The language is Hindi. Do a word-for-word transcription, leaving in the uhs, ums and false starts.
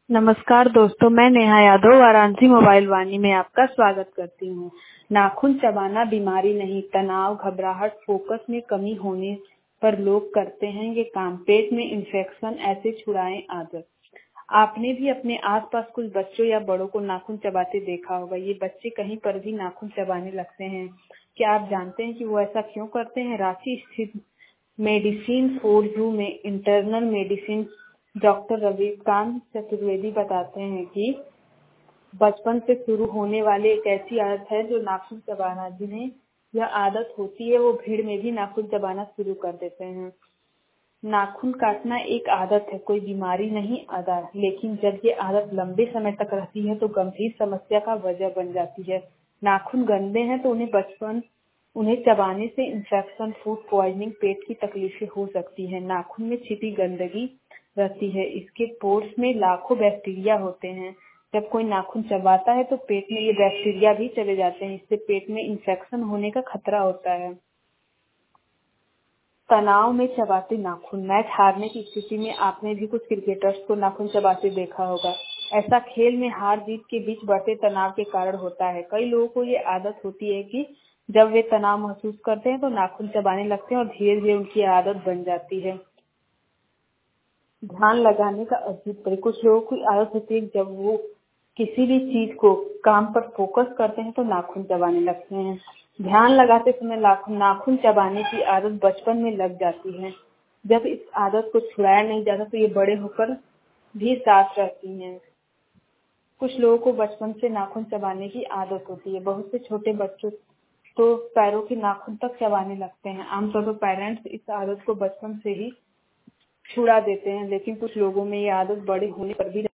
नमस्कार दोस्तों, मैं नेहा यादव वाराणसी मोबाइल वाणी में आपका स्वागत करती हूँ। नाखून चबाना बीमारी नहीं, तनाव, घबराहट, फोकस में कमी होने पर लोग करते हैं ये काम। पेट में इन्फेक्शन, ऐसे छुड़ाएं आदत। आपने भी अपने आसपास कुछ बच्चों या बड़ों को नाखून चबाते देखा होगा। ये बच्चे कहीं पर भी नाखून चबाने लगते हैं। क्या आप जानते हैं कि वो ऐसा क्यों करते हैं? रांची स्थित मेडिसिन फॉर यू में internal medicine doctor Ravikant Chaturvedi बताते हैं कि बचपन से शुरू होने वाली एक ऐसी आदत है जो नाखून चबाना। जिन्हें यह आदत होती है वो भीड़ में भी नाखून चबाना शुरू कर देते हैं। नाखून काटना एक आदत है, कोई बीमारी नहीं आदत। लेकिन जब ये आदत लंबे समय तक रहती है तो गंभीर समस्या का वजह बन जाती है। नाखून गंदे हैं तो उन्हें बचपन उन्हें चबाने से इंफेक्शन, फूड पॉइजनिंग, पेट की तकलीफें हो सकती है। नाखून में छिपी गंदगी रहती है। इसके पोर्स में लाखों बैक्टीरिया होते हैं। जब कोई नाखून चबाता है तो पेट में ये बैक्टीरिया भी चले जाते हैं। इससे पेट में इंफेक्शन होने का खतरा होता है। तनाव में चबाते नाखून। मैच हारने की स्थिति में आपने भी कुछ क्रिकेटर्स को नाखून चबाते देखा होगा। ऐसा खेल में हार जीत के बीच बढ़ते तनाव के कारण होता है। कई लोगों को ये आदत होती है कि जब वे तनाव महसूस करते हैं तो नाखून चबाने लगते हैं और धीरे धीरे उनकी आदत बन जाती है। ध्यान लगाने का अद्भुत तरीका। कुछ लोगों की आदत होती है जब वो किसी भी चीज को काम पर फोकस करते हैं तो नाखून चबाने लगते हैं। ध्यान लगाते समय नाखून नाखून चबाने की आदत बचपन में लग जाती है। जब इस आदत को छुड़ाया नहीं जाता तो ये बड़े होकर भी साथ रहती हैं। कुछ लोगों को बचपन से नाखून चबाने की आदत होती है। बहुत से छोटे बच्चों तो पैरों के नाखून तक चबाने लगते हैं। आमतौर पर पेरेंट्स इस आदत को बचपन से ही छुड़ा देते हैं, लेकिन कुछ लोगों में ये आदत बड़े होने पर भी